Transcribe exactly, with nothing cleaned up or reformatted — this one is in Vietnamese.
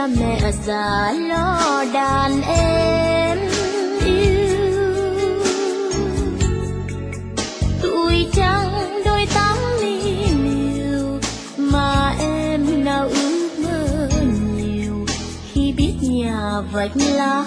cha mẹ già lo đàn em yêu. Tuổi trăng đôi tám mi miều mà em nào ước mơ nhiều khi biết nhà vạch lá